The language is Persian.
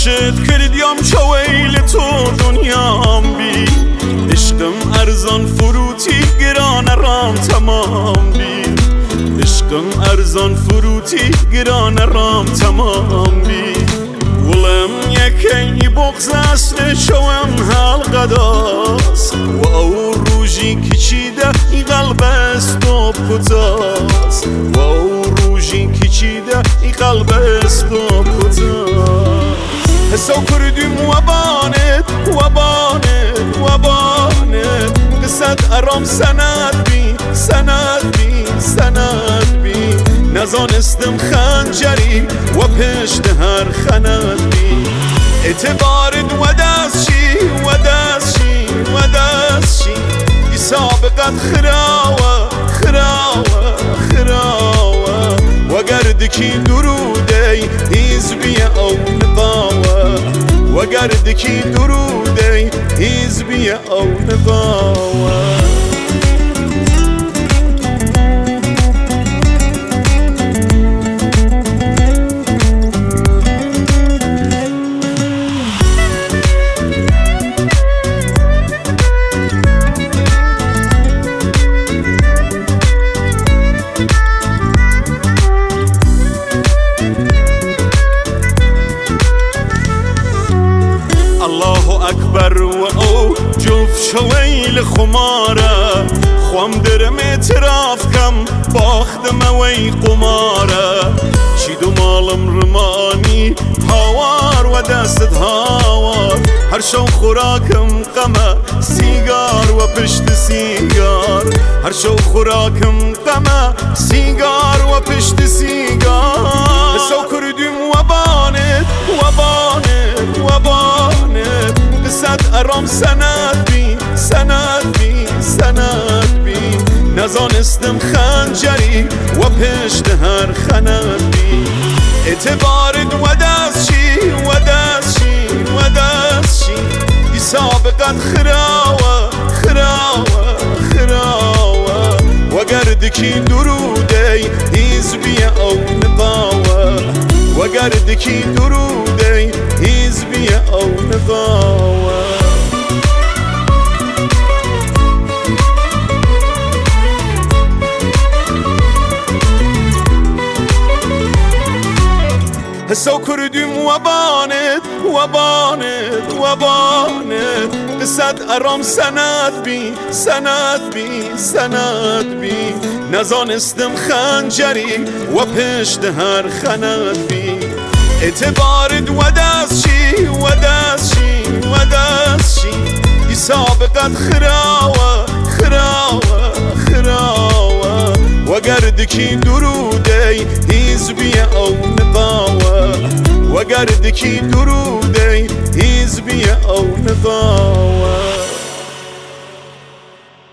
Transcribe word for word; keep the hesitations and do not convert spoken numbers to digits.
عاشق کردیم چویل تو دنیام بی عشقم ارزان فروتی گران رام تمام بی عشقم ارزان فروتی گران رام تمام بی ولم یکی بغز است شوم حلقداس و او روژی کچیده ای قلب است و کتاس و او روژی کچیده ای قلب است و کتاس حسو کردیم و بانت و بانت و بانت قصد ارام سند بی سند بی سند بی نزانستم خنجری و پشت هر خند بی اعتبارت و دست شی و دست شی و دست شی ای سابقت خراوه خراوه خراوه و گردکی دروده حزبی او نقاوه و گردکی دروده حزبی او نقاوه الله اکبر و او جف شویل خماره خوام درم اعتراف کم باختم وی قماره چی دو مالم رمانی هاوار و دستت هاوار هر شو خوراکم قمه سیگار و پشت سیگار هر شو خوراکم قمه سیگار و پشت سیگار سو کردیم و بانت و بانت و بانت قصد ارام سند بی سند بی سند بی نزانستم خنجری و پشت هر خند بی اعتبارت و دست شی و دست شی و دست شی ای سابقت خراوه خراوه خراوه و گردکی دروده حزبی او نقاوه و گردکی دروده حزبی او نقاوه حسو کردیم و بانت و بانت و بانت قصد ارام سند بی سند بی سند بی نزانستم خنجری و پشت هر خند بی اعتبارت و دست شی و دست شی و دست شی ای سابقت خراوه خراوه خراوه و گردکی دروده حزبی او نقاوه و گردکی دروده حزبی او نقاوه